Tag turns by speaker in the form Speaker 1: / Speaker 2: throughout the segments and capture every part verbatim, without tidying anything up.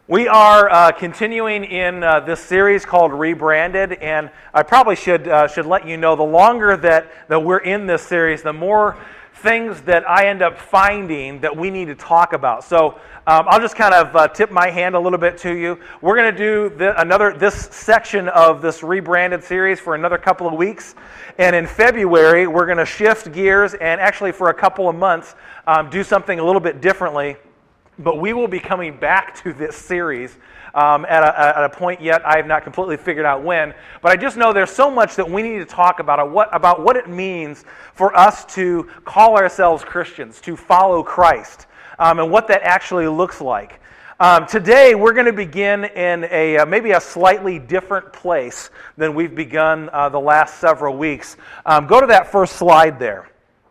Speaker 1: We are uh, continuing in uh, this series called Rebranded, and I probably should uh, should let you know, the longer that, that we're in this series, the more things that I end up finding that we need to talk about. So um, I'll just kind of uh, tip my hand a little bit to you. We're going to do the, another this section of this Rebranded series for another couple of weeks, and in February we're going to shift gears and actually for a couple of months um, do something a little bit differently. But we will be coming back to this series um, at, a, at a point yet I have not completely figured out when. But I just know there's so much that we need to talk about what, about what it means for us to call ourselves Christians, to follow Christ, um, and what that actually looks like. Um, today we're going to begin in a uh, maybe a slightly different place than we've begun uh, the last several weeks. Um, go to that first slide there.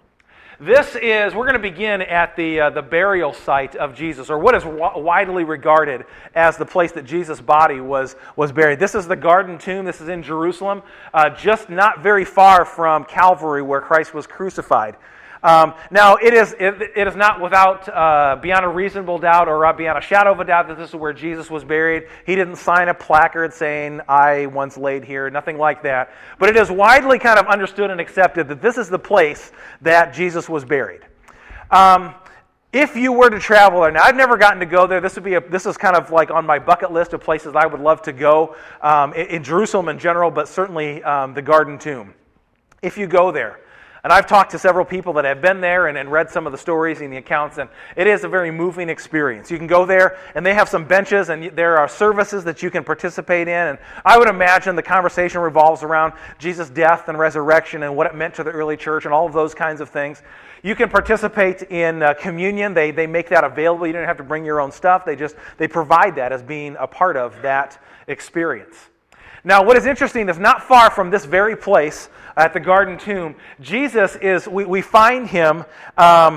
Speaker 1: This is, we're going to begin at the uh, the burial site of Jesus, or what is w- widely regarded as the place that Jesus' body was, was buried. This is the Garden Tomb. This is in Jerusalem, uh, just not very far from Calvary where Christ was crucified. Um, now, it is it, it is not without, uh, beyond a reasonable doubt or uh, beyond a shadow of a doubt that this is where Jesus was buried. He didn't sign a placard saying, "I once laid here," nothing like that. But it is widely kind of understood and accepted that this is the place that Jesus was buried. Um, if you were to travel there, now I've never gotten to go there. This would be a, this is kind of like on my bucket list of places I would love to go um, in, in Jerusalem in general, but certainly um, the Garden Tomb. If you go there. And I've talked to several people that have been there and, and read some of the stories and the accounts, and it is a very moving experience. You can go there, and they have some benches, and there are services that you can participate in. And I would imagine the conversation revolves around Jesus' death and resurrection and what it meant to the early church and all of those kinds of things. You can participate in uh, communion. They they make that available. You don't have to bring your own stuff. They just they provide that as being a part of that experience. Now, what is interesting is not far from this very place at the Garden Tomb, Jesus is, we, we find him um,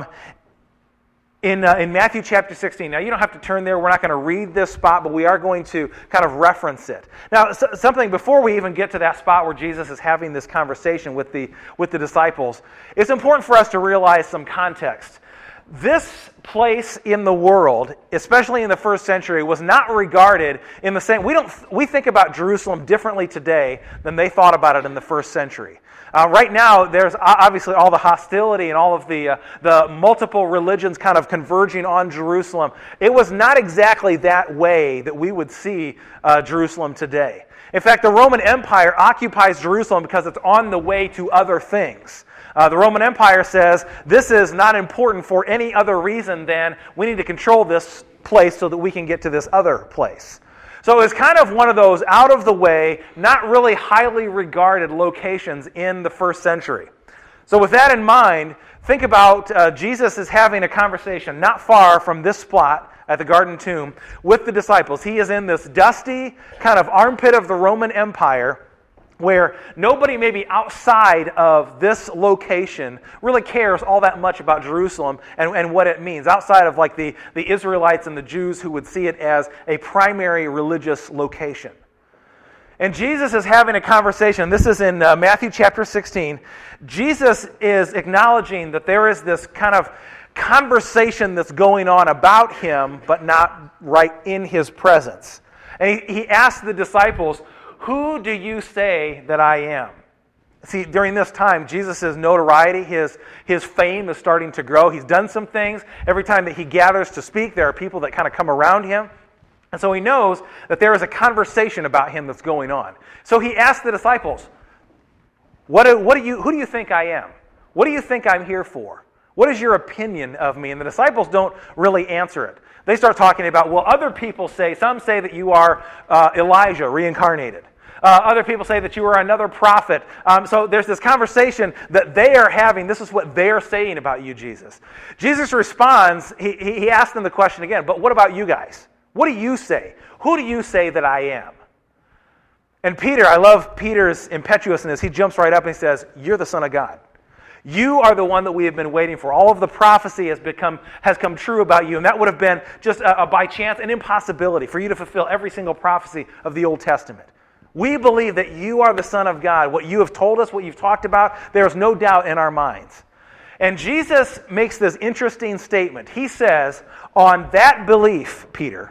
Speaker 1: in, uh, in Matthew chapter sixteen. Now, you don't have to turn there. We're not going to read this spot, but we are going to kind of reference it. Now, so, something before we even get to that spot where Jesus is having this conversation with the, with the disciples, it's important for us to realize some context. This place in the world, especially in the first century, was not regarded in the same. We don't. We think about Jerusalem differently today than they thought about it in the first century. Uh, right now, there's obviously all the hostility and all of the uh, the multiple religions kind of converging on Jerusalem. It was not exactly that way that we would see uh, Jerusalem today. In fact, the Roman Empire occupies Jerusalem because it's on the way to other things. Uh, the Roman Empire says this is not important for any other reason than we need to control this place so that we can get to this other place. So it's kind of one of those out of the way, not really highly regarded locations in the first century. So with that in mind, think about uh, Jesus is having a conversation not far from this spot at the Garden Tomb with the disciples. He is in this dusty kind of armpit of the Roman Empire, where nobody maybe outside of this location really cares all that much about Jerusalem and, and what it means, outside of like the, the Israelites and the Jews who would see it as a primary religious location. And Jesus is having a conversation. This is in uh, Matthew chapter sixteen. Jesus is acknowledging that there is this kind of conversation that's going on about him, but not right in his presence. And he, he asks the disciples, "Who do you say that I am?" See, during this time, Jesus' notoriety, his, his fame is starting to grow. He's done some things. Every time that he gathers to speak, there are people that kind of come around him. And so he knows that there is a conversation about him that's going on. So he asks the disciples, what do, what do you, who do you think I am? What do you think I'm here for? What is your opinion of me? And the disciples don't really answer it. They start talking about, well, other people say, some say that you are uh, Elijah reincarnated. Uh, other people say that you are another prophet. Um, so there's this conversation that they are having. This is what they're saying about you, Jesus. Jesus responds, he, he asks them the question again, but what about you guys? What do you say? Who do you say that I am? And Peter, I love Peter's impetuousness. He jumps right up and he says, you're the Son of God. You are the one that we have been waiting for. All of the prophecy has become has come true about you, and that would have been just a, a by chance, an impossibility for you to fulfill every single prophecy of the Old Testament. We believe that you are the Son of God. What you have told us, what you've talked about, there is no doubt in our minds. And Jesus makes this interesting statement. He says, on that belief, Peter,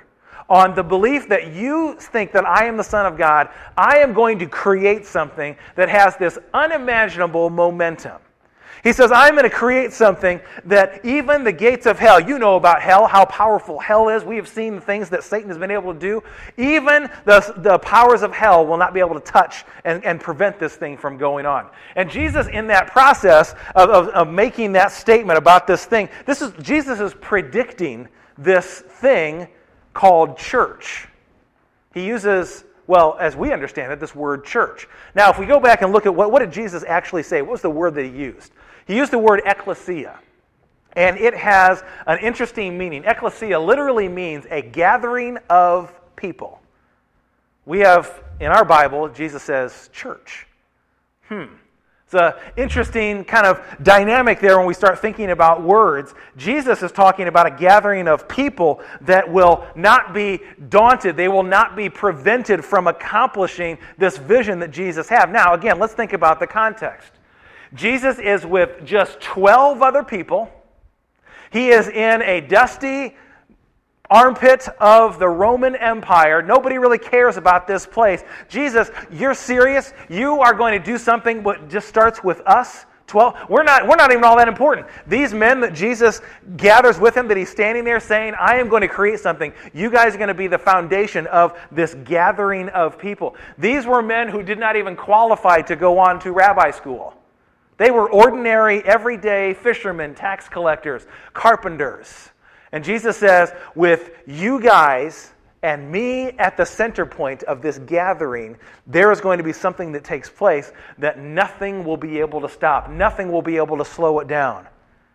Speaker 1: on the belief that you think that I am the Son of God, I am going to create something that has this unimaginable momentum. He says, I'm going to create something that even the gates of hell, you know about hell, how powerful hell is. We have seen the things that Satan has been able to do. Even the, the powers of hell will not be able to touch and, and prevent this thing from going on. And Jesus, in that process of, of, of making that statement about this thing, this is Jesus is predicting this thing called church. He uses, well, as we understand it, this word church. Now, if we go back and look at what, what did Jesus actually say? What was the word that he used? He used the word ecclesia, and it has an interesting meaning. Ecclesia literally means a gathering of people. We have, in our Bible, Jesus says church. Hmm. It's an interesting kind of dynamic there when we start thinking about words. Jesus is talking about a gathering of people that will not be daunted. They will not be prevented from accomplishing this vision that Jesus had. Now, again, let's think about the context. Jesus is with just twelve other people. He is in a dusty armpit of the Roman Empire. Nobody really cares about this place. Jesus, you're serious? You are going to do something that just starts with us? twelve? We're not, we're not even all that important. These men that Jesus gathers with him, that he's standing there saying, I am going to create something. You guys are going to be the foundation of this gathering of people. These were men who did not even qualify to go on to rabbi school. They were ordinary, everyday fishermen, tax collectors, carpenters. And Jesus says, with you guys and me at the center point of this gathering, there is going to be something that takes place that nothing will be able to stop. Nothing will be able to slow it down.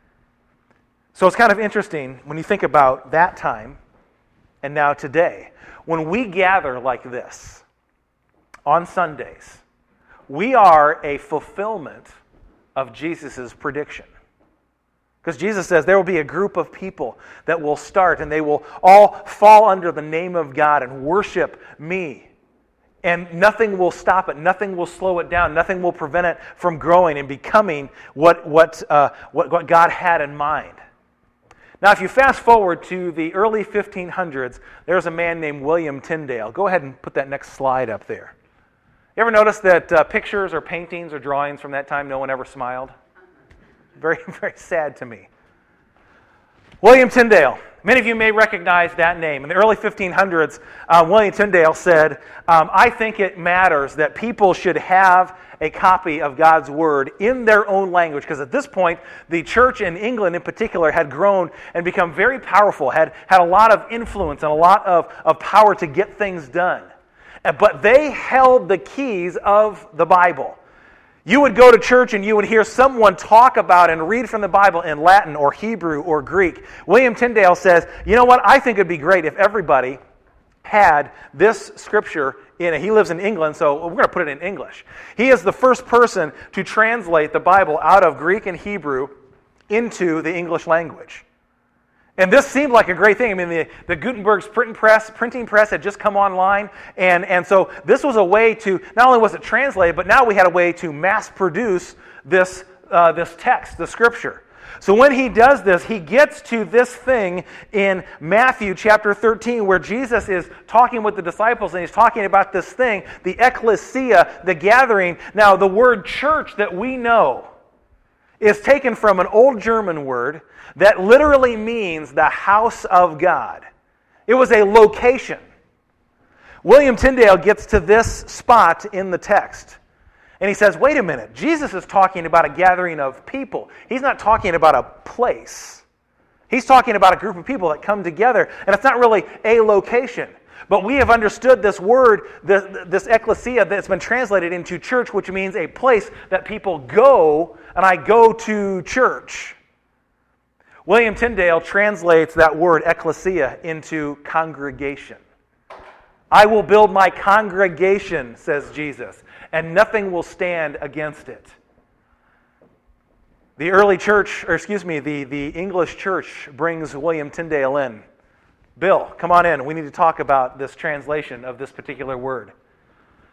Speaker 1: So it's kind of interesting when you think about that time and now today. When we gather like this on Sundays, we are a fulfillment of Jesus' prediction. Because Jesus says there will be a group of people that will start and they will all fall under the name of God and worship me. And nothing will stop it. Nothing will slow it down. Nothing will prevent it from growing and becoming what, what, uh, what, what God had in mind. Now, if you fast forward to the early fifteen hundreds, there's a man named William Tyndale. Go ahead and put that next slide up there. You ever notice that uh, pictures or paintings or drawings from that time, no one ever smiled? Very, very sad to me. William Tyndale. Many of you may recognize that name. In the early fifteen hundreds, uh, William Tyndale said, um, I think it matters that people should have a copy of God's Word in their own language, because at this point, the church in England in particular had grown and become very powerful, had, had a lot of influence and a lot of, of power to get things done. But they held the keys of the Bible. You would go to church and you would hear someone talk about and read from the Bible in Latin or Hebrew or Greek. William Tyndale says, you know what, I think it'd be great if everybody had this scripture in it. He lives in England, so we're going to put it in English. He is the first person to translate the Bible out of Greek and Hebrew into the English language. And this seemed like a great thing. I mean, the, the Gutenberg's printing press, printing press had just come online, and, and so this was a way to, not only was it translated, but now we had a way to mass produce this, uh, this text, the scripture. So when he does this, he gets to this thing in Matthew chapter thirteen, where Jesus is talking with the disciples, and he's talking about this thing, the ecclesia, the gathering. Now, the word church that we know is taken from an old German word that literally means the house of God. It was a location. William Tyndale gets to this spot in the text, and he says, wait a minute, Jesus is talking about a gathering of people. He's not talking about a place. He's talking about a group of people that come together, and it's not really a location. But we have understood this word, this, this ecclesia, that's been translated into church, which means a place that people go, and I go to church. William Tyndale translates that word ecclesia into congregation. I will build my congregation, says Jesus, and nothing will stand against it. The early church, or excuse me, the, the English church brings William Tyndale in. Bill, come on in. We need to talk about this translation of this particular word.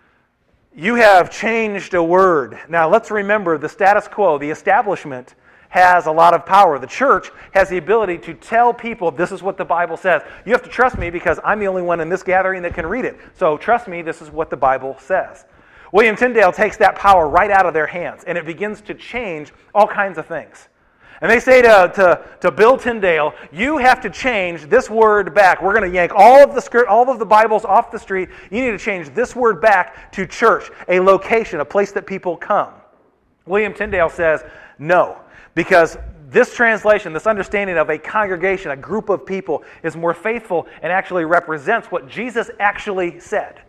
Speaker 1: You have changed a word. Now, let's remember the status quo, the establishment, has a lot of power. The church has the ability to tell people this is what the Bible says. You have to trust me because I'm the only one in this gathering that can read it. So trust me, this is what the Bible says. William Tyndale takes that power right out of their hands, and it begins to change all kinds of things. And they say to, to, to Bill Tyndale, you have to change this word back. We're going to yank all of the script, all of the Bibles off the street. You need to change this word back to church, a location, a place that people come. William Tyndale says, no, because this translation, this understanding of a congregation, a group of people, is more faithful and actually represents what Jesus actually said.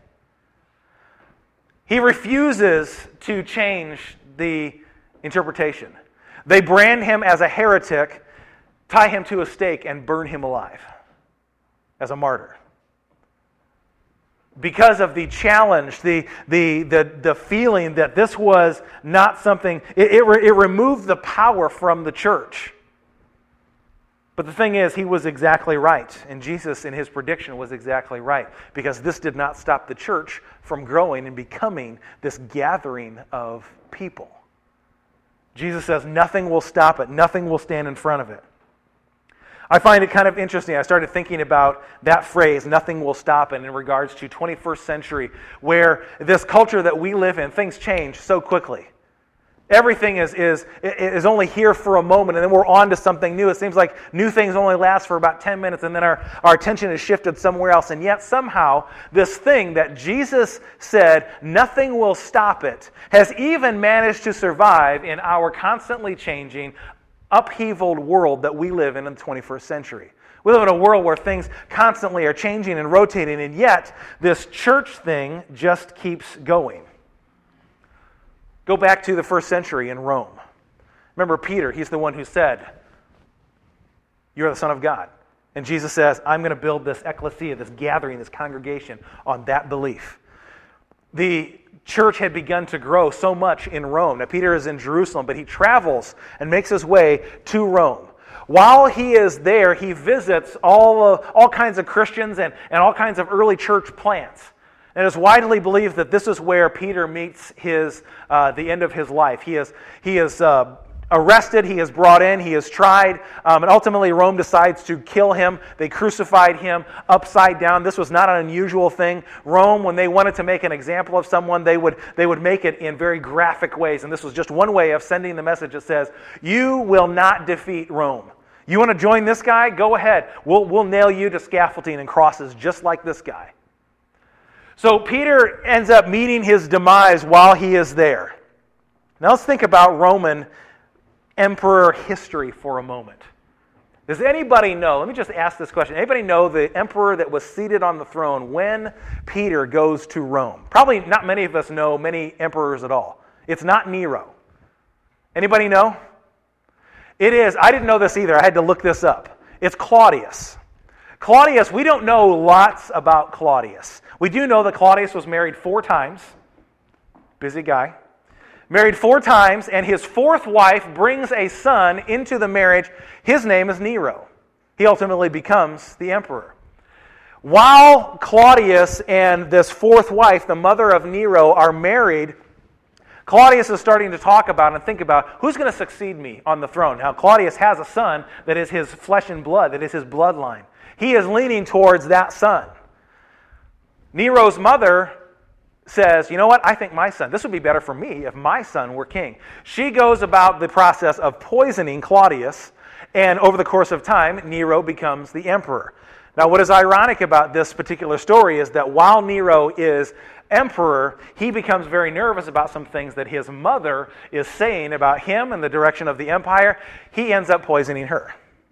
Speaker 1: He refuses to change the interpretation. They brand him as a heretic, tie him to a stake, and burn him alive as a martyr. Because of the challenge, the the the, the feeling that this was not something, it, it, it removed the power from the church. But the thing is, he was exactly right. And Jesus, in his prediction, was exactly right. Because this did not stop the church from growing and becoming this gathering of people. Jesus says nothing will stop it. Nothing will stand in front of it. I find it kind of interesting. I started thinking about that phrase, nothing will stop it, in regards to twenty-first century, where this culture that we live in, things change so quickly. Everything is, is, is only here for a moment, and then we're on to something new. It seems like new things only last for about ten minutes, and then our, our attention is shifted somewhere else. And yet somehow, this thing that Jesus said, nothing will stop it, has even managed to survive in our constantly changing, upheavaled world that we live in in the twenty-first century. We live in a world where things constantly are changing and rotating, and yet this church thing just keeps going. Go back to the first century in Rome. Remember Peter, he's the one who said, you're the Son of God. And Jesus says, I'm going to build this ecclesia, this gathering, this congregation on that belief. The church had begun to grow so much in Rome. Now Peter is in Jerusalem, but he travels and makes his way to Rome. While he is there, he visits all, uh, all kinds of Christians and, and all kinds of early church plants. And it is widely believed that this is where Peter meets his uh, the end of his life. He is he is uh, arrested, he is brought in, he is tried, um, and ultimately Rome decides to kill him. They crucified him upside down. This was not an unusual thing. Rome, when they wanted to make an example of someone, they would they would make it in very graphic ways. And this was just one way of sending the message that says, you will not defeat Rome. You want to join this guy? Go ahead. We'll we'll nail you to scaffolding and crosses just like this guy. So Peter ends up meeting his demise while he is there. Now let's think about Roman emperor history for a moment. Does anybody know, let me just ask this question, anybody know the emperor that was seated on the throne when Peter goes to Rome? Probably not many of us know many emperors at all. It's not Nero. Anybody know? It is, I didn't know this either, I had to look this up. It's Claudius. Claudius, we don't know lots about Claudius. We do know that Claudius was married four times. Busy guy. Married four times, and his fourth wife brings a son into the marriage. His name is Nero. He ultimately becomes the emperor. While Claudius and this fourth wife, the mother of Nero, are married, Claudius is starting to talk about and think about who's going to succeed me on the throne. Now, Claudius has a son that is his flesh and blood, that is his bloodline. He is leaning towards that son. Nero's mother says, you know what, I think my son, this would be better for me if my son were king. She goes about the process of poisoning Claudius, and over the course of time, Nero becomes the emperor. Now, what is ironic about this particular story is that while Nero is emperor, he becomes very nervous about some things that his mother is saying about him and the direction of the empire. He ends up poisoning her.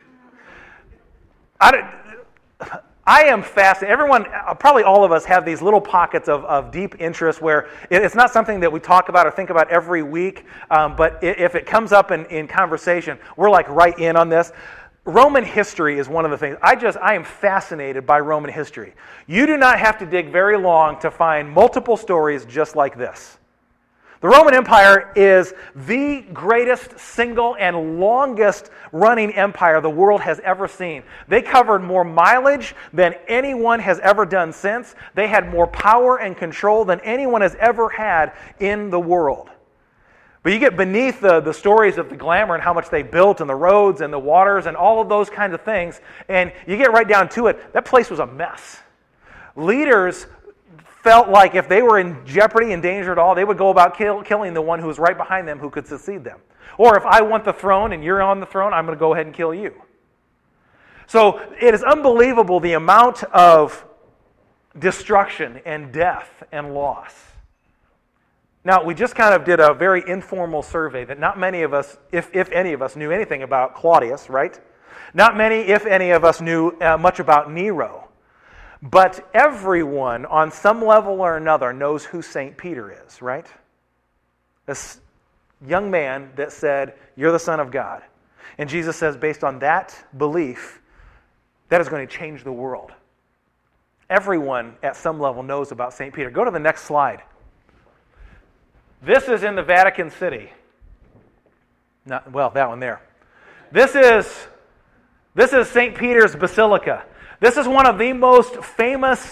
Speaker 1: I don't... I am fascinated. Everyone, probably all of us, have these little pockets of, of deep interest where it's not something that we talk about or think about every week, um, but if it comes up in, in conversation, we're like right in on this. Roman history is one of the things. I just, I am fascinated by Roman history. You do not have to dig very long to find multiple stories just like this. The Roman Empire is the greatest single and longest running empire the world has ever seen. They covered more mileage than anyone has ever done since. They had more power and control than anyone has ever had in the world. But you get beneath the, the stories of the glamour and how much they built and the roads and the waters and all of those kinds of things, and you get right down to it, that place was a mess. Leaders felt like if they were in jeopardy and danger at all, they would go about kill, killing the one who was right behind them who could succeed them. Or if I want the throne and you're on the throne, I'm going to go ahead and kill you. So it is unbelievable the amount of destruction and death and loss. Now, we just kind of did a very informal survey that not many of us, if, if any of us, knew anything about Claudius, right? Not many, if any of us, knew uh, much about Nero. But everyone, on some level or another, knows who Saint Peter is, right? This young man that said, "You're the Son of God." And Jesus says, based on that belief, that is going to change the world. Everyone at some level knows about Saint Peter. Go to the next slide. This is in the Vatican City. Not, well, that one there. This is, this is Saint Peter's Basilica. This is one of the most famous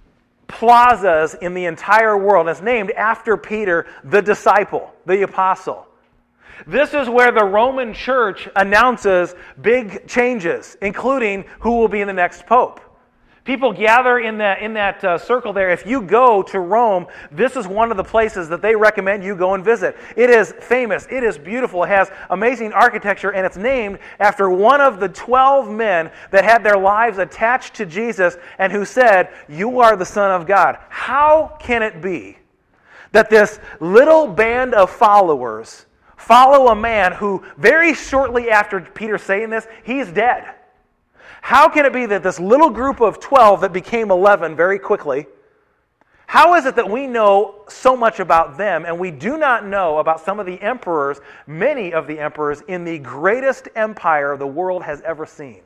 Speaker 1: plazas in the entire world. It's named after Peter, the disciple, the apostle. This is where the Roman Church announces big changes, including who will be the next pope. People gather in that, in that uh, circle there. If you go to Rome, this is one of the places that they recommend you go and visit. It is famous. It is beautiful. It has amazing architecture, and it's named after one of the twelve men that had their lives attached to Jesus and who said, "You are the Son of God." How can it be that this little band of followers follow a man who very shortly after Peter saying this, he's dead? How can it be that this little group of twelve that became eleven very quickly, how is it that we know so much about them and we do not know about some of the emperors, many of the emperors in the greatest empire the world has ever seen?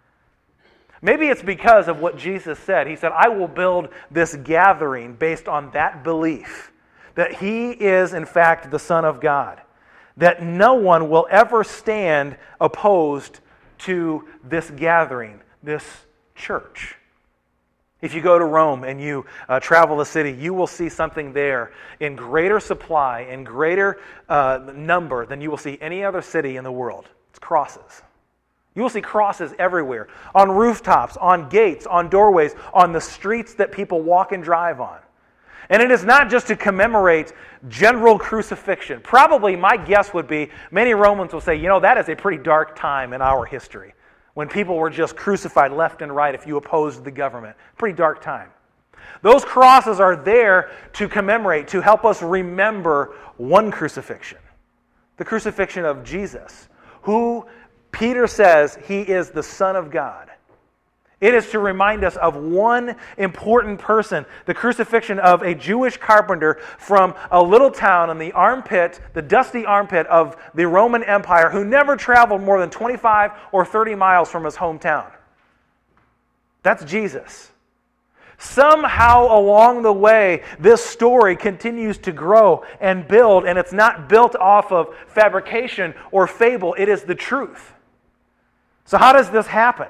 Speaker 1: Maybe it's because of what Jesus said. He said, "I will build this gathering based on that belief, that He is in fact the Son of God, that no one will ever stand opposed to this gathering, this church." If you go to Rome and you uh, travel the city, you will see something there in greater supply and greater uh, number than you will see any other city in the world. It's crosses. You will see crosses everywhere, on rooftops, on gates, on doorways, on the streets that people walk and drive on. And it is not just to commemorate general crucifixion. Probably my guess would be many Romans will say, you know, that is a pretty dark time in our history when people were just crucified left and right if you opposed the government. Pretty dark time. Those crosses are there to commemorate, to help us remember one crucifixion. The crucifixion of Jesus, who Peter says He is the Son of God. It is to remind us of one important person, the crucifixion of a Jewish carpenter from a little town in the armpit, the dusty armpit of the Roman Empire, who never traveled more than twenty-five or thirty miles from his hometown. That's Jesus. Somehow along the way, this story continues to grow and build, and it's not built off of fabrication or fable. It is the truth. So how does this happen?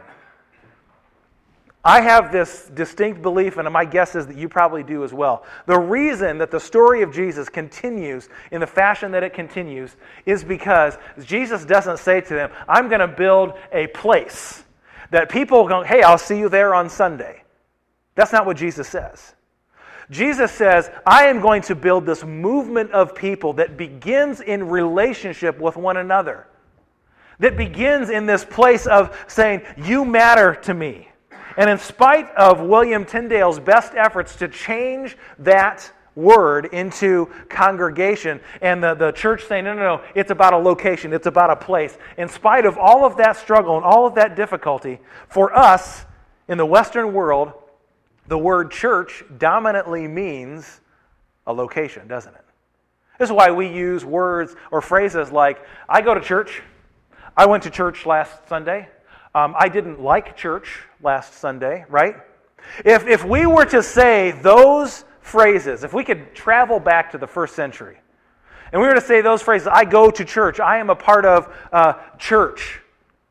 Speaker 1: I have this distinct belief, and my guess is that you probably do as well. The reason that the story of Jesus continues in the fashion that it continues is because Jesus doesn't say to them, "I'm going to build a place that people go, hey, I'll see you there on Sunday." That's not what Jesus says. Jesus says, "I am going to build this movement of people that begins in relationship with one another, that begins in this place of saying, you matter to me." And in spite of William Tyndale's best efforts to change that word into congregation, and the, the church saying, no, no, no, it's about a location, it's about a place. In spite of all of that struggle and all of that difficulty, for us in the Western world, the word church dominantly means a location, doesn't it? This is why we use words or phrases like, I go to church, I went to church last Sunday, Um, I didn't like church last Sunday, right? If, if we were to say those phrases, if we could travel back to the first century, and we were to say those phrases, I go to church, I am a part of uh, church,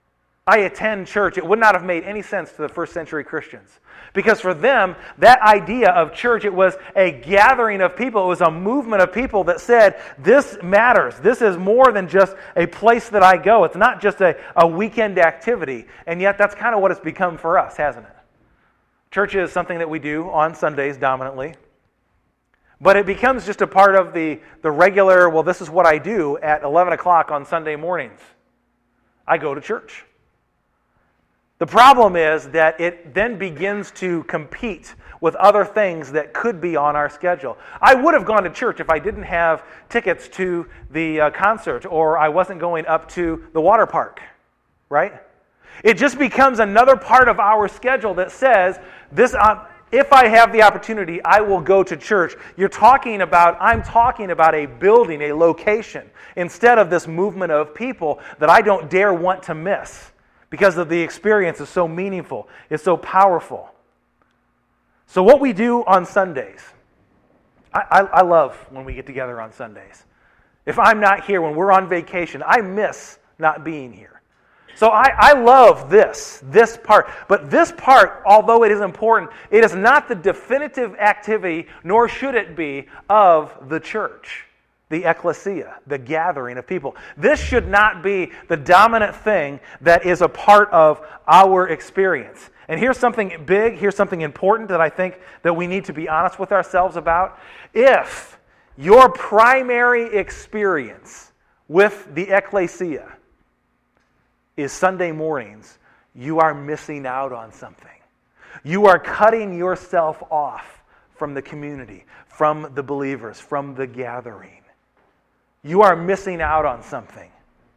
Speaker 1: I attend church, it would not have made any sense to the first century Christians. Because for them, that idea of church, it was a gathering of people. It was a movement of people that said, this matters. This is more than just a place that I go. It's not just a, a weekend activity. And yet that's kind of what it's become for us, hasn't it? Church is something that we do on Sundays dominantly. But it becomes just a part of the, the regular, well, this is what I do at eleven o'clock on Sunday mornings. I go to church. The problem is that it then begins to compete with other things that could be on our schedule. I would have gone to church if I didn't have tickets to the uh, concert or I wasn't going up to the water park, right? It just becomes another part of our schedule that says, this. Um, if I have the opportunity, I will go to church. You're talking about, I'm talking about a building, a location, instead of this movement of people that I don't dare want to miss. Because of the experience is so meaningful, it's so powerful. So what we do on Sundays, I, I, I love when we get together on Sundays. If I'm not here, when we're on vacation, I miss not being here. So I, I love this, this part. But this part, although it is important, it is not the definitive activity, nor should it be, of the church. The ecclesia, the gathering of people. This should not be the dominant thing that is a part of our experience. And here's something big, here's something important that I think that we need to be honest with ourselves about. If your primary experience with the ecclesia is Sunday mornings, you are missing out on something. You are cutting yourself off from the community, from the believers, from the gathering. You are missing out on something.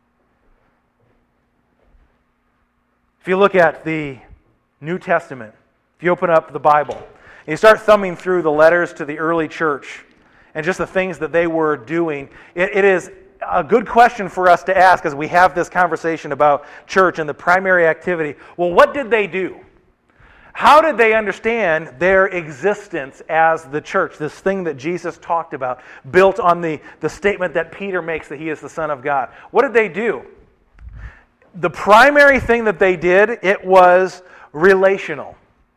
Speaker 1: If you look at the New Testament, if you open up the Bible, and you start thumbing through the letters to the early church and just the things that they were doing, it, it is a good question for us to ask as we have this conversation about church and the primary activity. Well, what did they do? How did they understand their existence as the church, this thing that Jesus talked about, built on the, the statement that Peter makes that he is the Son of God? What did they do? The primary thing that they did, it was relational.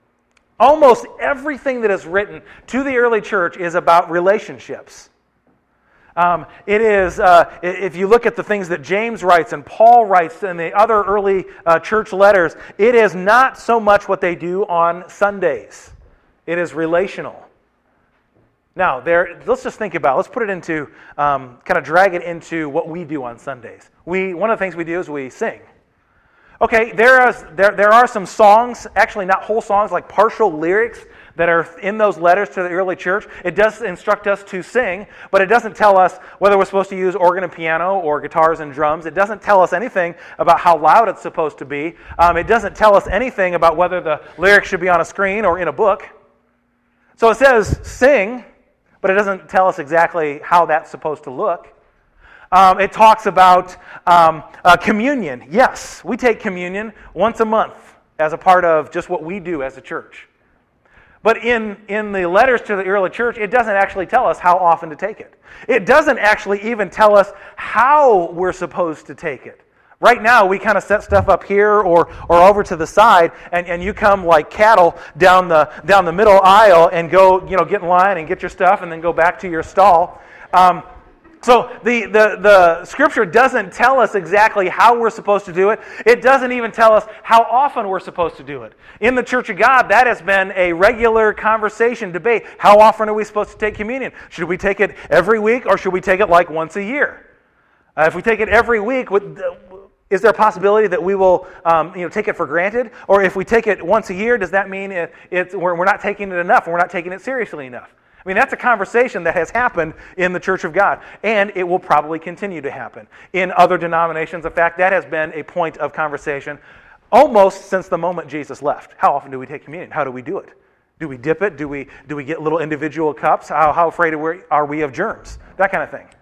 Speaker 1: Almost everything that is written to the early church is about relationships. Um, it is, uh, if you look at the things that James writes and Paul writes and the other early uh, church letters, it is not so much what they do on Sundays. It is relational. Now, there. Let's just think about it. Let's put it into, um, kind of drag it into what we do on Sundays. We One of the things we do is we sing. Okay, there is there there are some songs, actually not whole songs, like partial lyrics that are in those letters to the early church. It does instruct us to sing, but it doesn't tell us whether we're supposed to use organ and piano or guitars and drums. It doesn't tell us anything about how loud it's supposed to be. Um, it doesn't tell us anything about whether the lyrics should be on a screen or in a book. So it says sing, but it doesn't tell us exactly how that's supposed to look. Um, it talks about um, uh, communion. Yes, we take communion once a month as a part of just what we do as a church. But in, in the letters to the early church, it doesn't actually tell us how often to take it. It doesn't actually even tell us how we're supposed to take it. Right now, we kind of set stuff up here or or over to the side, and, and you come like cattle down the down the middle aisle and go, you know, get in line and get your stuff and then go back to your stall. Um, So the, the, the Scripture doesn't tell us exactly how we're supposed to do it. It doesn't even tell us how often we're supposed to do it. In the Church of God, that has been a regular conversation, debate. How often are we supposed to take communion? Should we take it every week or should we take it like once a year? Uh, if we take it every week, is there a possibility that we will um, you know, take it for granted? Or if we take it once a year, does that mean it, it's, we're, we're not taking it enough and we're not taking it seriously enough? I mean, that's a conversation that has happened in the Church of God, and it will probably continue to happen in other denominations. In fact, that has been a point of conversation almost since the moment Jesus left. How often do we take communion? How do we do it? Do we dip it? Do we do we get little individual cups? How, how afraid are we of germs? That kind of thing.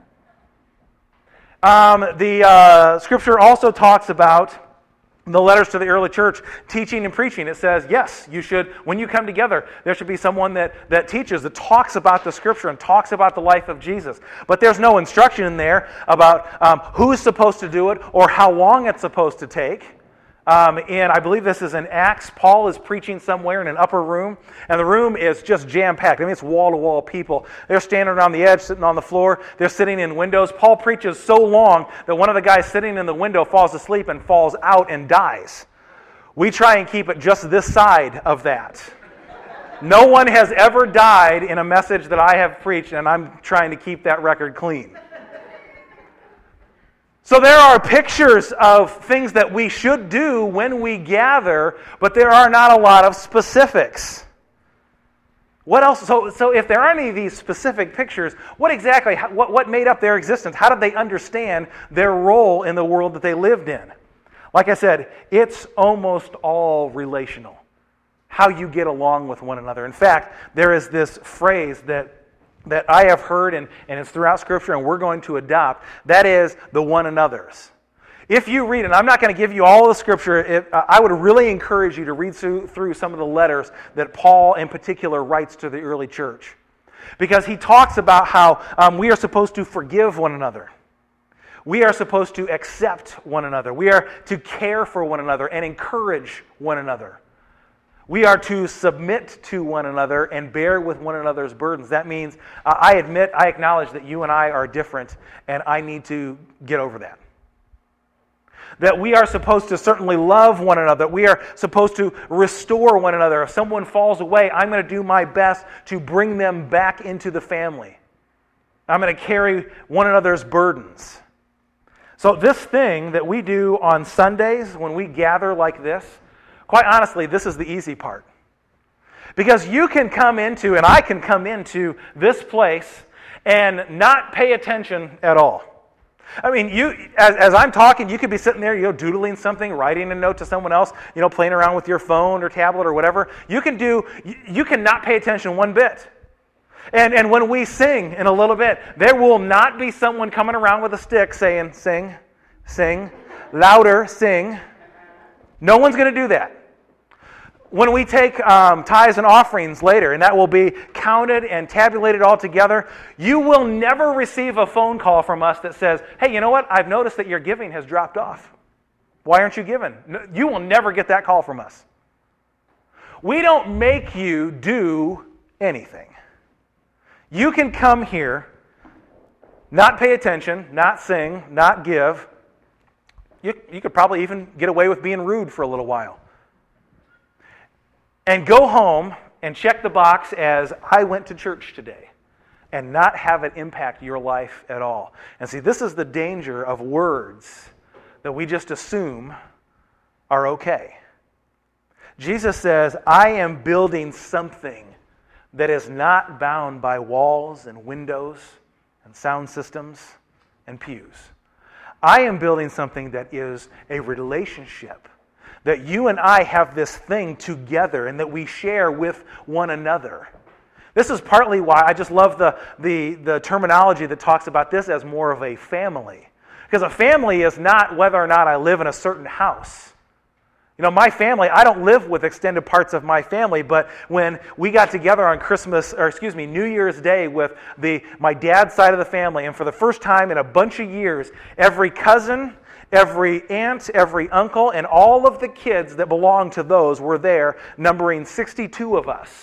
Speaker 1: Um, the uh, Scripture also talks about the letters to the early church, teaching and preaching. It says, yes, you should, when you come together, there should be someone that, that teaches, that talks about the Scripture and talks about the life of Jesus. But there's no instruction in there about um, who's supposed to do it or how long it's supposed to take. Um, and I believe this is in Acts. Paul is preaching somewhere in an upper room, and the room is just jam-packed. I mean, it's wall-to-wall people. They're standing on the edge, sitting on the floor. They're sitting in windows. Paul preaches so long that one of the guys sitting in the window falls asleep and falls out and dies. We try and keep it just this side of that. No one has ever died in a message that I have preached, and I'm trying to keep that record clean. So there are pictures of things that we should do when we gather, but there are not a lot of specifics. What else? So, so if there aren't any of these specific pictures, what exactly, what, what made up their existence? How did they understand their role in the world that they lived in? Like I said, it's almost all relational. How you get along with one another. In fact, there is this phrase that that I have heard, and, and it's throughout Scripture, and we're going to adopt. That is the one another's. If you read, and I'm not going to give you all of the Scripture, if, uh, I would really encourage you to read through, through some of the letters that Paul in particular writes to the early church. Because he talks about how um, we are supposed to forgive one another. We are supposed to accept one another. We are to care for one another and encourage one another. We are to submit to one another and bear with one another's burdens. That means uh, I admit, I acknowledge that you and I are different, and I need to get over that. That we are supposed to certainly love one another. We are supposed to restore one another. If someone falls away, I'm going to do my best to bring them back into the family. I'm going to carry one another's burdens. So this thing that we do on Sundays when we gather like this, quite honestly, this is the easy part. Because you can come into, and I can come into this place and not pay attention at all. I mean, you as, as I'm talking, you could be sitting there, you know, doodling something, writing a note to someone else, you know, playing around with your phone or tablet or whatever. You can do, you, you can not pay attention one bit. And and when we sing in a little bit, there will not be someone coming around with a stick saying, sing, sing, louder, sing. No one's going to do that. When we take um, tithes and offerings later, and that will be counted and tabulated all together, you will never receive a phone call from us that says, hey, you know what? I've noticed that your giving has dropped off. Why aren't you giving? You will never get that call from us. We don't make you do anything. You can come here, not pay attention, not sing, not give. You, you could probably even get away with being rude for a little while. And go home and check the box as I went to church today and not have it impact your life at all. And see, this is the danger of words that we just assume are okay. Jesus says, I am building something that is not bound by walls and windows and sound systems and pews. I am building something that is a relationship. That you and I have this thing together and that we share with one another. This is partly why I just love the, the, the terminology that talks about this as more of a family. Because a family is not whether or not I live in a certain house. You know, my family, I don't live with extended parts of my family, but when we got together on Christmas, or excuse me, New Year's Day with the my dad's side of the family, and for the first time in a bunch of years, every cousin, every aunt, every uncle, and all of the kids that belonged to those were there, numbering sixty-two of us.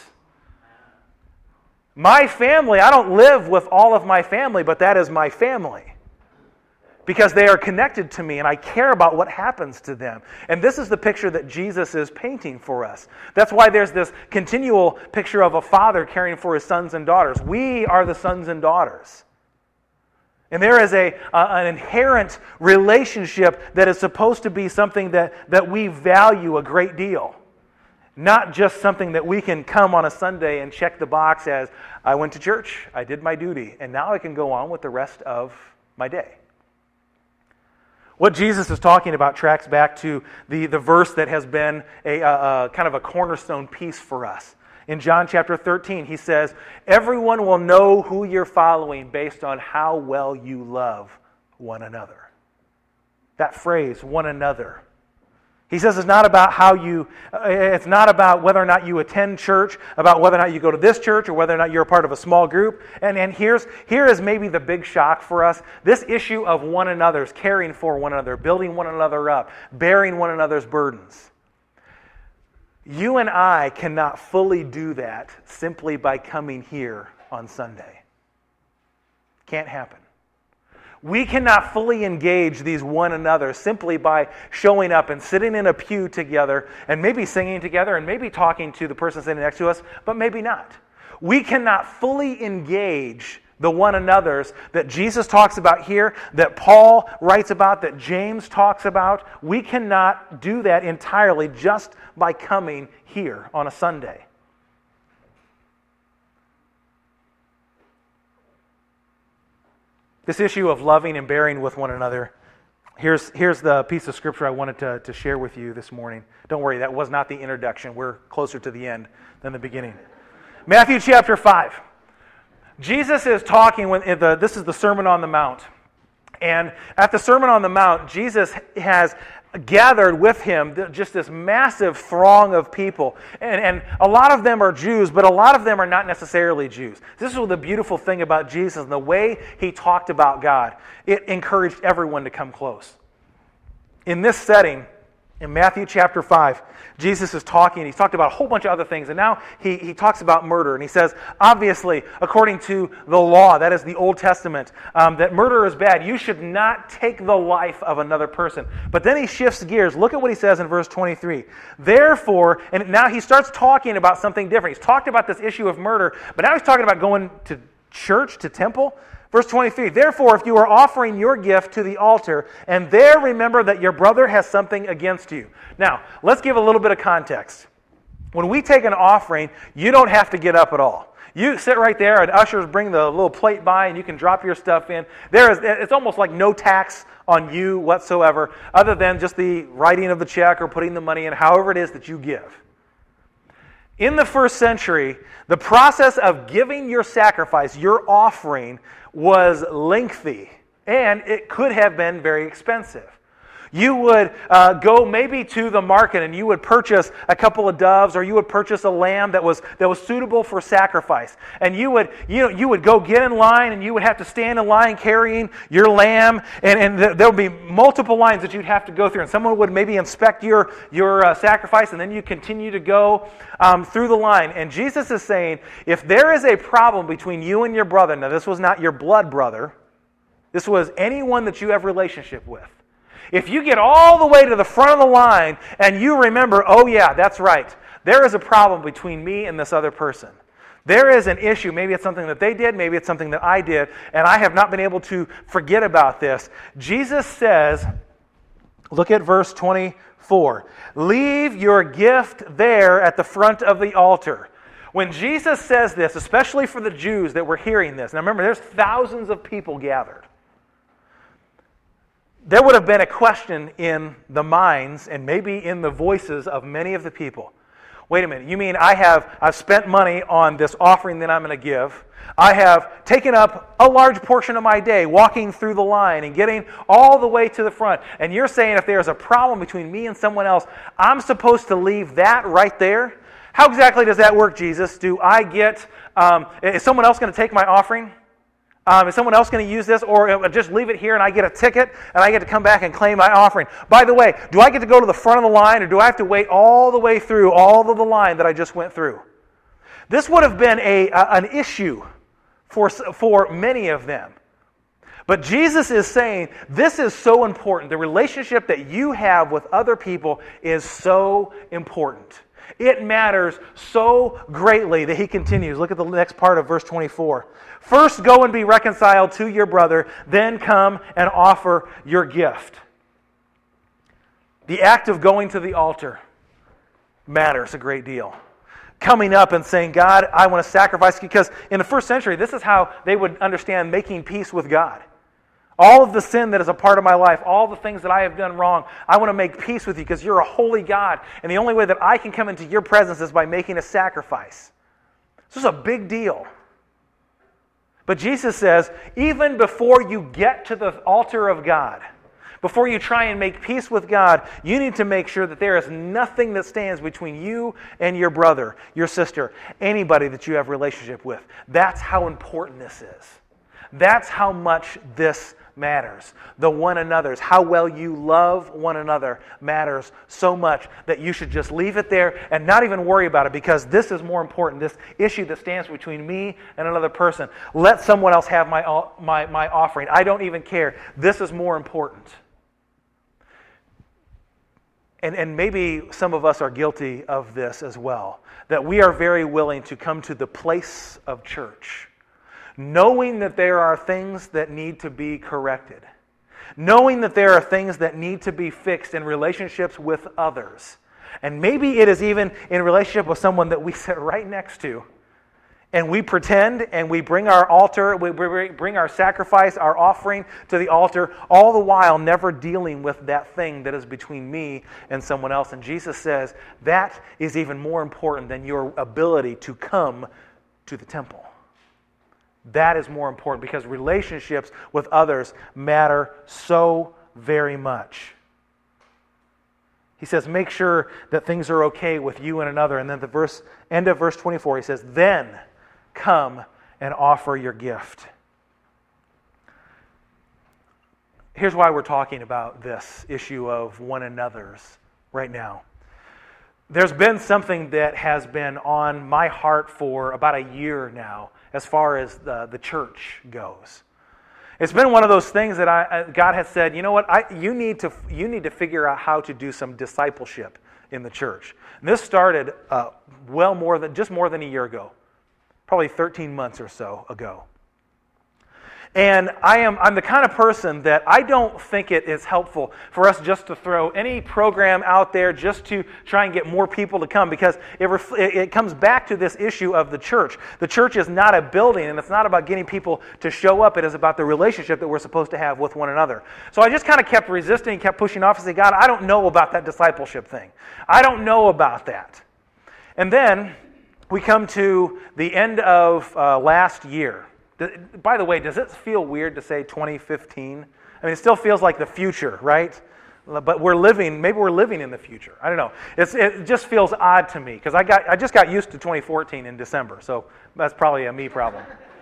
Speaker 1: My family, I don't live with all of my family, but that is my family. Because they are connected to me, and I care about what happens to them. And this is the picture that Jesus is painting for us. That's why there's this continual picture of a father caring for his sons and daughters. We are the sons and daughters. And there is a uh, an inherent relationship that is supposed to be something that, that we value a great deal. Not just something that we can come on a Sunday and check the box as, I went to church, I did my duty, and now I can go on with the rest of my day. What Jesus is talking about tracks back to the, the verse that has been a, a, a kind of a cornerstone piece for us. In John chapter thirteen, he says, everyone will know who you're following based on how well you love one another. That phrase, one another, He says it's not about how you, it's not about whether or not you attend church, about whether or not you go to this church, or whether or not you're a part of a small group. And, and here's, here is maybe the big shock for us. This issue of one another's, caring for one another, building one another up, bearing one another's burdens. You and I cannot fully do that simply by coming here on Sunday. Can't happen. We cannot fully engage these one another simply by showing up and sitting in a pew together and maybe singing together and maybe talking to the person sitting next to us, but maybe not. We cannot fully engage the one another's that Jesus talks about here, that Paul writes about, that James talks about. We cannot do that entirely just by coming here on a Sunday. This issue of loving and bearing with one another, here's, here's the piece of scripture I wanted to, to share with you this morning. Don't worry, that was not the introduction. We're closer to the end than the beginning. Matthew chapter five. Jesus is talking, when the, this is the Sermon on the Mount. And at the Sermon on the Mount, Jesus has gathered with him just this massive throng of people. And, and a lot of them are Jews, but a lot of them are not necessarily Jews. This is the beautiful thing about Jesus and the way he talked about God. It encouraged everyone to come close. In this setting, in Matthew chapter five, Jesus is talking. He's talked about a whole bunch of other things, and now he, he talks about murder. And he says, obviously, according to the law, that is the Old Testament, um, that murder is bad. You should not take the life of another person. But then he shifts gears. Look at what he says in verse twenty-three. Therefore, and now he starts talking about something different. He's talked about this issue of murder, but now he's talking about going to church, to temple. Verse twenty-three, therefore, if you are offering your gift to the altar, and there remember that your brother has something against you. Now, let's give a little bit of context. When we take an offering, you don't have to get up at all. You sit right there, and ushers bring the little plate by, and you can drop your stuff in. There is, it's almost like no tax on you whatsoever, other than just the writing of the check or putting the money in, however it is that you give. In the first century, the process of giving your sacrifice, your offering, was lengthy, and it could have been very expensive. You would uh, go maybe to the market and you would purchase a couple of doves, or you would purchase a lamb that was that was suitable for sacrifice. And you would you know you would go get in line, and you would have to stand in line carrying your lamb, and, and th- there would be multiple lines that you'd have to go through. And someone would maybe inspect your your uh, sacrifice, and then you continue to go um, through the line. And Jesus is saying, if there is a problem between you and your brother, now this was not your blood brother, this was anyone that you have relationship with. If you get all the way to the front of the line and you remember, oh yeah, that's right, there is a problem between me and this other person. There is an issue. Maybe it's something that they did, maybe it's something that I did, and I have not been able to forget about this. Jesus says, look at verse twenty-four, leave your gift there at the front of the altar. When Jesus says this, especially for the Jews that were hearing this, now remember, there's thousands of people gathered. There would have been a question in the minds and maybe in the voices of many of the people. Wait a minute, you mean I have I've spent money on this offering that I'm going to give. I have taken up a large portion of my day walking through the line and getting all the way to the front. And you're saying if there's a problem between me and someone else, I'm supposed to leave that right there? How exactly does that work, Jesus? Do I get, um, is someone else going to take my offering? Um, is someone else going to use this, or just leave it here and I get a ticket and I get to come back and claim my offering? By the way, do I get to go to the front of the line, or do I have to wait all the way through all of the line that I just went through? This would have been a, a an issue for, for many of them. But Jesus is saying this is so important. The relationship that you have with other people is so important. It matters so greatly that he continues. Look at the next part of verse twenty-four. First go and be reconciled to your brother, then come and offer your gift. The act of going to the altar matters a great deal. Coming up and saying, God, I want to sacrifice, because in the first century, this is how they would understand making peace with God. All of the sin that is a part of my life, all the things that I have done wrong, I want to make peace with you because you're a holy God. And the only way that I can come into your presence is by making a sacrifice. This is a big deal. But Jesus says, even before you get to the altar of God, Before you try and make peace with God, you need to make sure that there is nothing that stands between you and your brother, your sister, anybody that you have a relationship with. That's how important this is. That's how much this matters. The one another's, how well you love one another matters so much that you should just leave it there and not even worry about it, because this is more important. This issue that stands between me and another person. Let someone else have my, my, my offering. I don't even care. This is more important. And, and maybe some of us are guilty of this as well, that we are very willing to come to the place of church knowing that there are things that need to be corrected, knowing that there are things that need to be fixed in relationships with others. And maybe it is even in relationship with someone that we sit right next to. And we pretend and we bring our altar, we bring our sacrifice, our offering to the altar, all the while never dealing with that thing that is between me and someone else. And Jesus says that is even more important than your ability to come to the temple. That is more important because relationships with others matter so very much. He says, make sure that things are okay with you and another. And then the verse, end of verse twenty-four, he says, then come and offer your gift. Here's why we're talking about this issue of one another's right now. There's been something that has been on my heart for about a year now as far as the, the church goes. It's been one of those things that I, God has said, you know what, I, you need to you need to figure out how to do some discipleship in the church. And this started uh, well more than just more than a year ago, probably thirteen months or so ago. And I am I'm the kind of person that I don't think it is helpful for us just to throw any program out there just to try and get more people to come, because it, ref, it, it comes back to this issue of the church. The church is not a building, and it's not about getting people to show up. It is about the relationship that we're supposed to have with one another. So I just kind of kept resisting, kept pushing off and saying, God, I don't know about that discipleship thing. I don't know about that. And then we come to the end of uh, last year. By the way, does it feel weird to say twenty fifteen? I mean, it still feels like the future, right? But we're living, maybe we're living in the future. I don't know. It's, it just feels odd to me because I got I just got used to twenty fourteen in December, so that's probably a me problem.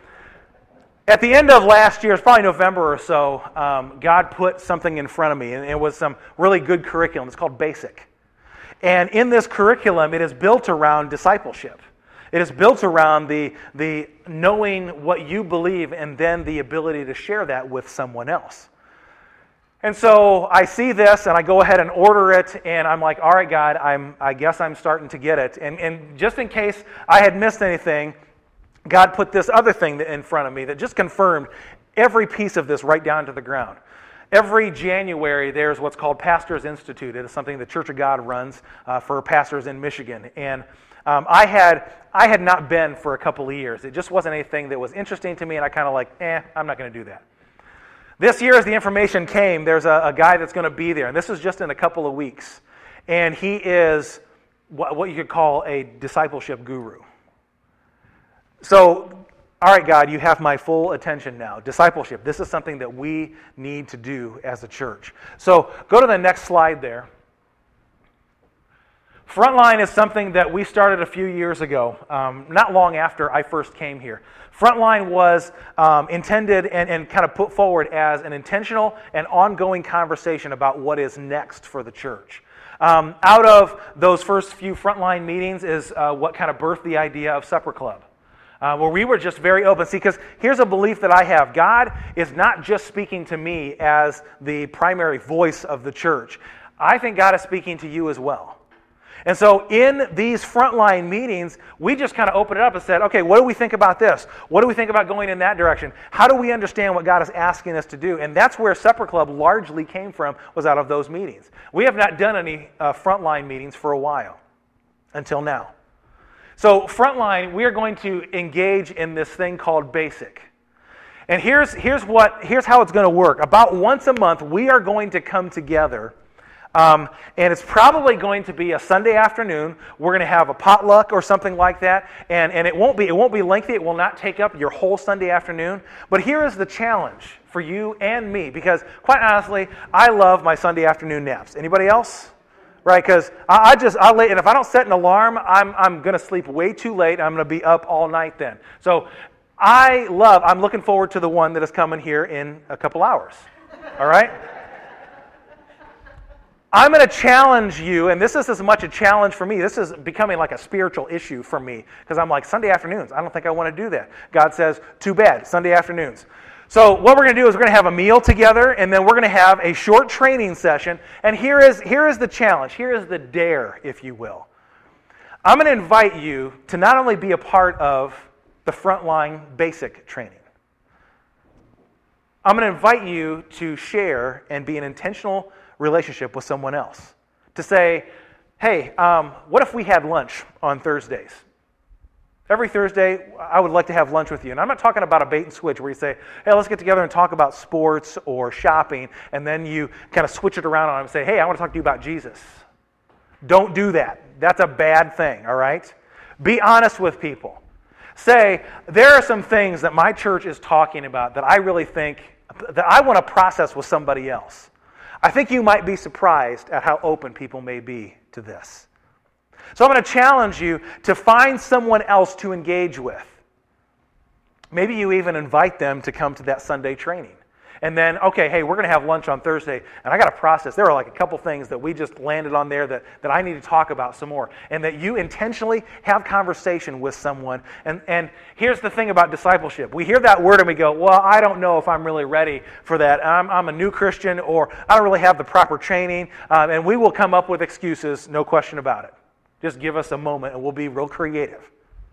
Speaker 1: At the end of last year, it's probably November or so, um, God put something in front of me, and it was some really good curriculum. It's called BASIC. And in this curriculum, it is built around discipleship. It is built around the, the knowing what you believe and then the ability to share that with someone else. And so I see this and I go ahead and order it, and I'm like, all right, God, I'm, I guess I'm starting to get it. And, and just in case I had missed anything, God put this other thing in front of me that just confirmed every piece of this right down to the ground. Every January, there's what's called Pastors Institute. It is something the Church of God runs uh, for pastors in Michigan. And Um, I had I had not been for a couple of years. It just wasn't anything that was interesting to me, and I kind of like, eh, I'm not going to do that. This year, as the information came, there's a, a guy that's going to be there, and this is just in a couple of weeks. And he is what, what you could call a discipleship guru. So, all right, God, you have my full attention now. Discipleship, this is something that we need to do as a church. So, go to the next slide there. Frontline is something that we started a few years ago, um, not long after I first came here. Frontline was um, intended and, and kind of put forward as an intentional and ongoing conversation about what is next for the church. Um, out of those first few Frontline meetings is uh, what kind of birthed the idea of Supper Club, uh, where we were just very open. See, because here's a belief that I have. God is not just speaking to me as the primary voice of the church. I think God is speaking to you as well. And so in these Frontline meetings, we just kind of opened it up and said, okay, what do we think about this? What do we think about going in that direction? How do we understand what God is asking us to do? And that's where Supper Club largely came from, was out of those meetings. We have not done any uh, Frontline meetings for a while, until now. So Frontline, we are going to engage in this thing called BASIC. And here's, here's, what, here's how it's going to work. About once a month, we are going to come together Um, and it's probably going to be a Sunday afternoon. We're going to have a potluck or something like that, and, and it won't be it won't be lengthy. It will not take up your whole Sunday afternoon. But here is the challenge for you and me, because quite honestly, I love my Sunday afternoon naps. Anybody else? Right? Because I, I just I lay, and if I don't set an alarm, I'm I'm going to sleep way too late. I'm going to be up all night then. So I love. I'm looking forward to the one that is coming here in a couple hours. All right. I'm going to challenge you, and this is as much a challenge for me. This is becoming like a spiritual issue for me, because I'm like, Sunday afternoons, I don't think I want to do that. God says, too bad, Sunday afternoons. So what we're going to do is we're going to have a meal together, and then we're going to have a short training session. And here is, here is the challenge. Here is the dare, if you will. I'm going to invite you to not only be a part of the frontline basic training. I'm going to invite you to share and be an intentional relationship with someone else. To say, hey, um, what if we had lunch on Thursdays? Every Thursday, I would like to have lunch with you. And I'm not talking about a bait and switch where you say, hey, let's get together and talk about sports or shopping, and then you kind of switch it around on them and say, hey, I want to talk to you about Jesus. Don't do that. That's a bad thing, all right? Be honest with people. Say, there are some things that my church is talking about that I really think, that I want to process with somebody else. I think you might be surprised at how open people may be to this. So I'm going to challenge you to find someone else to engage with. Maybe you even invite them to come to that Sunday training. And then, okay, hey, we're going to have lunch on Thursday, and I got to process. There are like a couple things that we just landed on there that, that I need to talk about some more. And that you intentionally have conversation with someone. And, and here's the thing about discipleship. We hear that word and we go, well, I don't know if I'm really ready for that. I'm, I'm a new Christian, or I don't really have the proper training. Um, and we will come up with excuses, no question about it. Just give us a moment and we'll be real creative.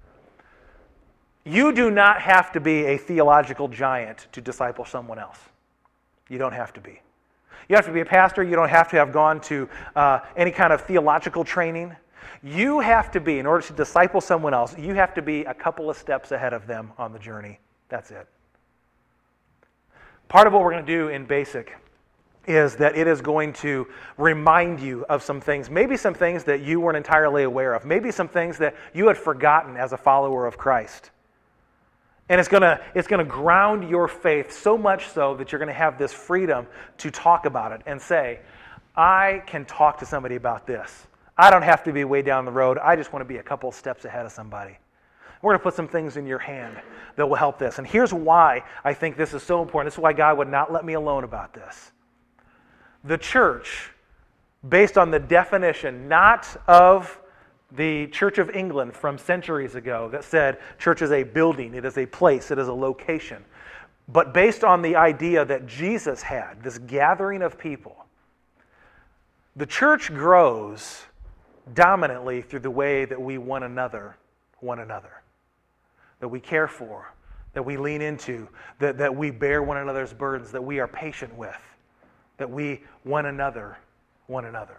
Speaker 1: You do not have to be a theological giant to disciple someone else. You don't have to be. You have to be a pastor. You don't have to have gone to uh, any kind of theological training. You have to be, in order to disciple someone else, you have to be a couple of steps ahead of them on the journey. That's it. Part of what we're going to do in Basic is that it is going to remind you of some things, maybe some things that you weren't entirely aware of, maybe some things that you had forgotten as a follower of Christ. And it's going to it's going to ground your faith so much so that you're going to have this freedom to talk about it and say, I can talk to somebody about this. I don't have to be way down the road. I just want to be a couple steps ahead of somebody. We're going to put some things in your hand that will help this. And here's why I think this is so important. This is why God would not let me alone about this. The church, based on the definition not of the Church of England from centuries ago that said church is a building, it is a place, it is a location. But based on the idea that Jesus had, this gathering of people, the church grows dominantly through the way that we one another, one another, that we care for, that we lean into, that, that we bear one another's burdens, that we are patient with, that we one another, one another.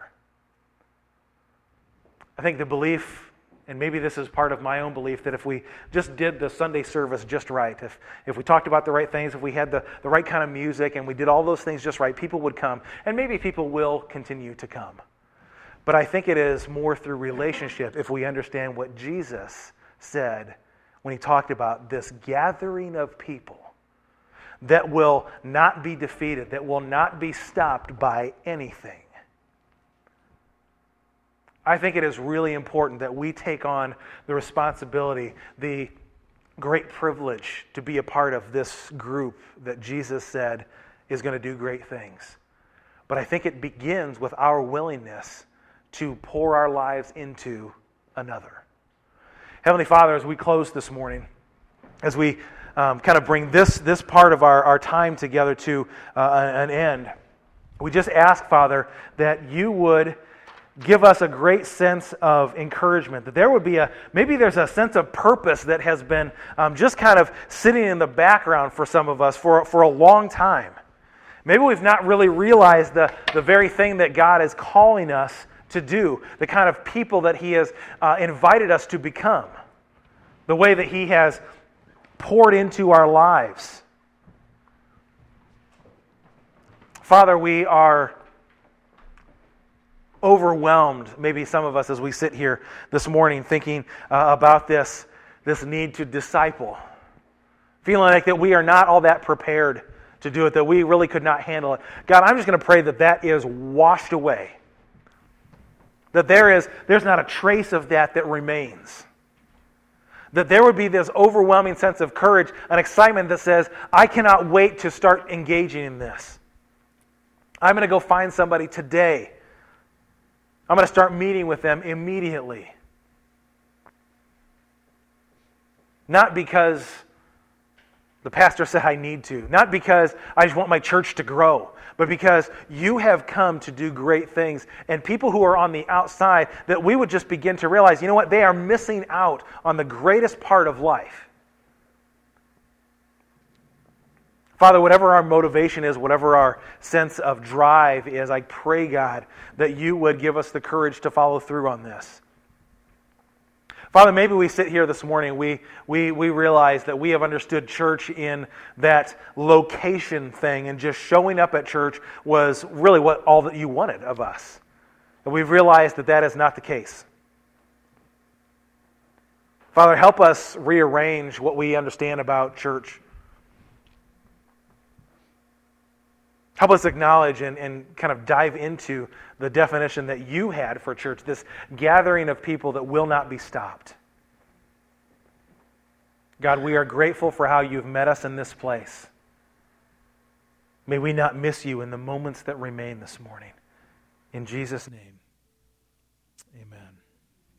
Speaker 1: I think the belief, and maybe this is part of my own belief, that if we just did the Sunday service just right, if if we talked about the right things, if we had the, the right kind of music, and we did all those things just right, people would come. And maybe people will continue to come. But I think it is more through relationship if we understand what Jesus said when he talked about this gathering of people that will not be defeated, that will not be stopped by anything. I think it is really important that we take on the responsibility, the great privilege to be a part of this group that Jesus said is going to do great things. But I think it begins with our willingness to pour our lives into another. Heavenly Father, as we close this morning, as we um, kind of bring this, this part of our, our time together to uh, an end, we just ask, Father, that you would give us a great sense of encouragement, that there would be a, maybe there's a sense of purpose that has been um, just kind of sitting in the background for some of us for, for a long time. Maybe we've not really realized the, the very thing that God is calling us to do, the kind of people that he has uh, invited us to become, the way that he has poured into our lives. Father, we are overwhelmed, maybe some of us as we sit here this morning thinking uh, about this, this need to disciple. Feeling like that we are not all that prepared to do it, that we really could not handle it. God, I'm just going to pray that that is washed away. That there is, there's not a trace of that that remains. That there would be this overwhelming sense of courage, an excitement that says, I cannot wait to start engaging in this. I'm going to go find somebody today. I'm going to start meeting with them immediately. Not because the pastor said I need to. Not because I just want my church to grow. But because you have come to do great things. And people who are on the outside, that we would just begin to realize, you know what, they are missing out on the greatest part of life. Father, whatever our motivation is, whatever our sense of drive is, I pray, God, that you would give us the courage to follow through on this. Father, maybe we sit here this morning, we, we, we realize that we have understood church in that location thing, and just showing up at church was really what all that you wanted of us. And we've realized that that is not the case. Father, help us rearrange what we understand about church. Help us acknowledge and, and kind of dive into the definition that you had for church, this gathering of people that will not be stopped. God, we are grateful for how you've met us in this place. May we not miss you in the moments that remain this morning. In Jesus' name, amen.